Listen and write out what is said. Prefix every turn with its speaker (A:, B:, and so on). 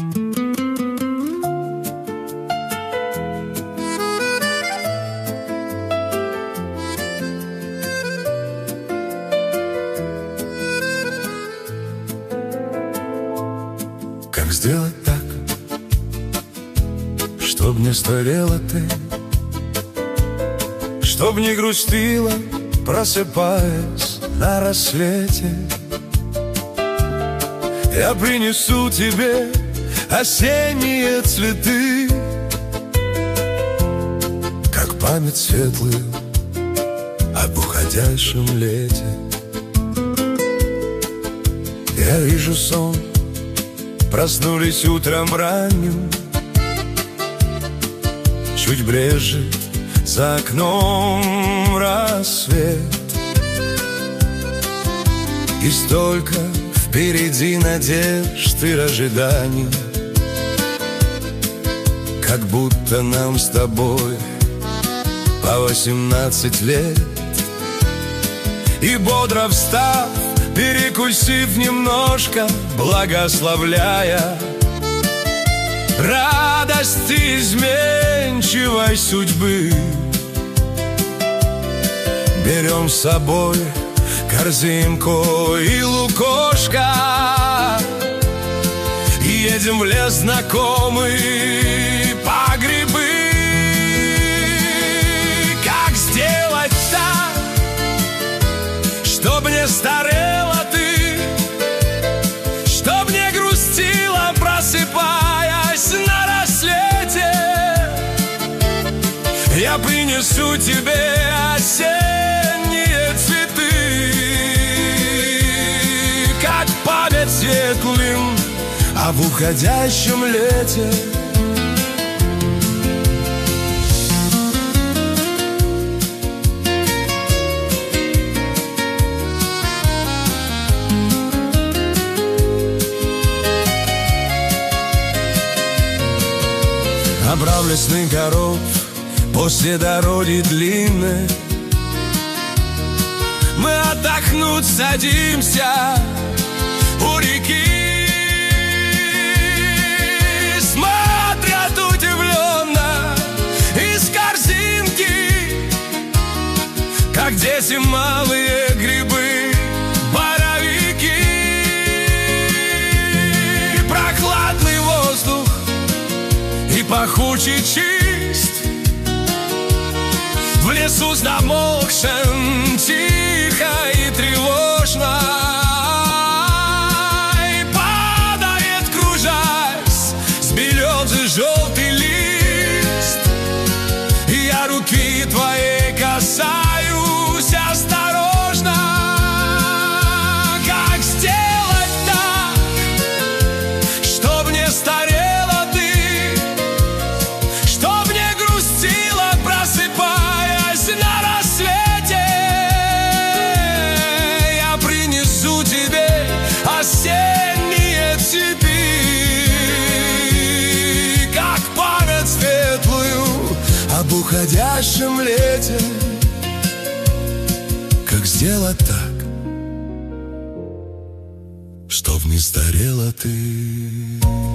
A: Как сделать так, чтоб не старела ты, чтоб не грустила, просыпаясь на рассвете? Я принесу тебе осенние цветы, как память светлую об уходящем лете. Я вижу сон, проснулись утром ранним, чуть брежет за окном рассвет, и столько впереди надежд и ожиданий, как будто нам с тобой по 18 лет. И бодро встав, перекусив немножко, благословляя радости изменчивой судьбы, берем с собой корзинку и лукошко и едем в лес знакомый по грибы. Как сделать так, чтоб не старела ты, чтоб не грустила, просыпаясь на рассвете? Я принесу тебе осенние цветы, как память светлым об уходящем лете. Набрав лесных коров после дороги длинной, мы отдохнуть садимся у реки, смотрят удивленно из корзинки, как дети малые грибы, боровики. Прохладный воздух и пахучий чист, в лесу замолкшем тихо и тревожно, и падает, кружась, с березы желтый лист, и я руки твоей касаюсь осторожно. Как сделать так, чтоб не старела ты, чтоб не грустила, просыпаясь на рассвете? Я принесу тебе осенние цветы, как память светлую об уходящем лете. Как сделать так, чтоб не старела ты?